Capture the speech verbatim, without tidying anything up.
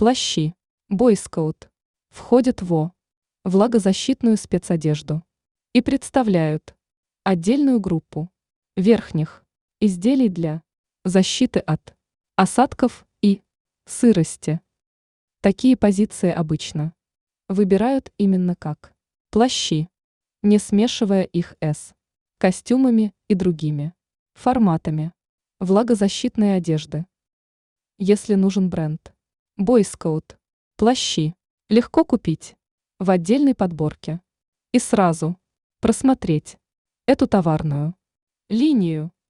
Плащи бойскаут входят во влагозащитную спецодежду и представляют отдельную группу верхних изделий для защиты от осадков и сырости. Такие позиции обычно выбирают именно как плащи, не смешивая их с костюмами и другими форматами влагозащитной одежды. Если нужен бренд бойскаут, плащи легко купить в отдельной подборке и сразу просмотреть эту товарную линию.